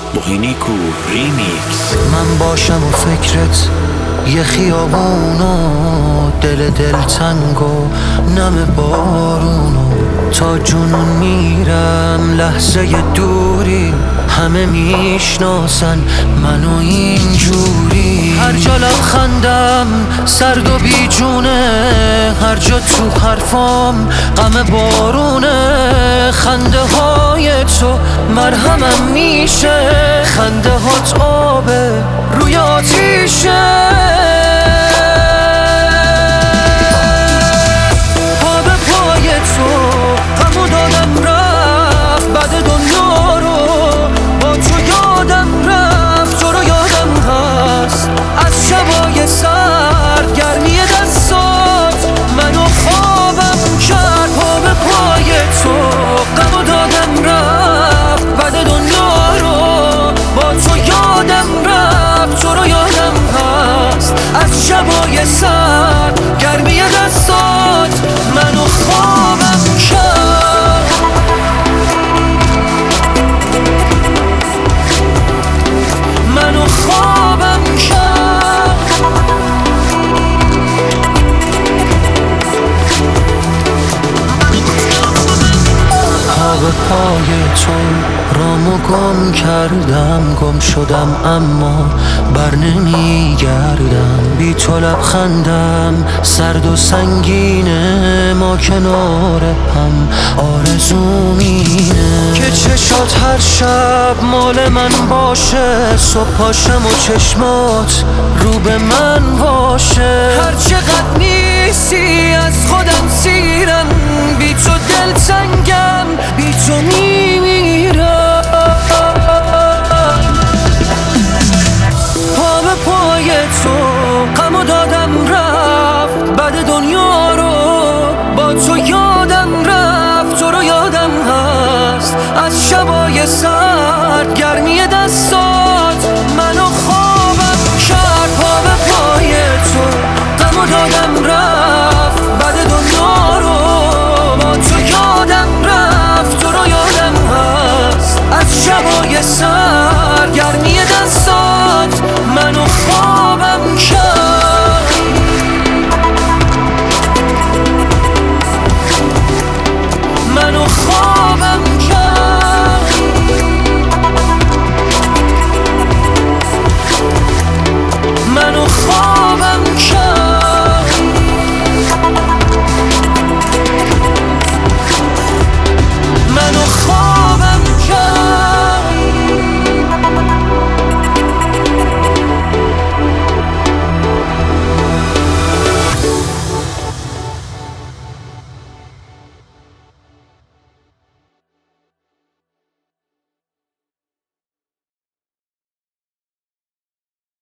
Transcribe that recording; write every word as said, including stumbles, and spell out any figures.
بوهینیکو ریمیکس. من باشم و فکرت یه خیابون و دل دلتنگ و نم بارونو تا جنون میرم لحظه دوری همه میشناسن منو اینجوری. هر جا لبخندم سرد و بیجونه، هر جا تو حرفام غم بارونه. خنده های تو مرهمم میشه، خنده هات آبه روی آتیشه. پا به پای تو غمو دادم رفت، بعد دنیا رو با تو یادم رفت. تو رو یادم هست از شبای سرد، گرمی دستات منو خوابم کرد. پا به پای تو غمو دادم رفت، بعد دنیا رو با تو یادم رفت. تو رو یادم هست از شبای سرد، گرمی دستات منو خوابم کرد. منو خوابم کرد. پا به پای تو رامو گم کردم، گم شدم اما بر نمیگردم. بی تو لبخندم سرد و سنگینه، ما کنار هم آرزوم اینه که چشات هر شب مال من باشه. صبح پاشم و چشمات رو به من باشه. هر چقدر نیستی از خودم سیرم، بی تو دل تنگم، بی تو میمیرم. پا به پای تو غمو دادم رفت، بعد دنیا رو با تو یادم رفت. تو رو یادم هست از شبای سرد، گرمی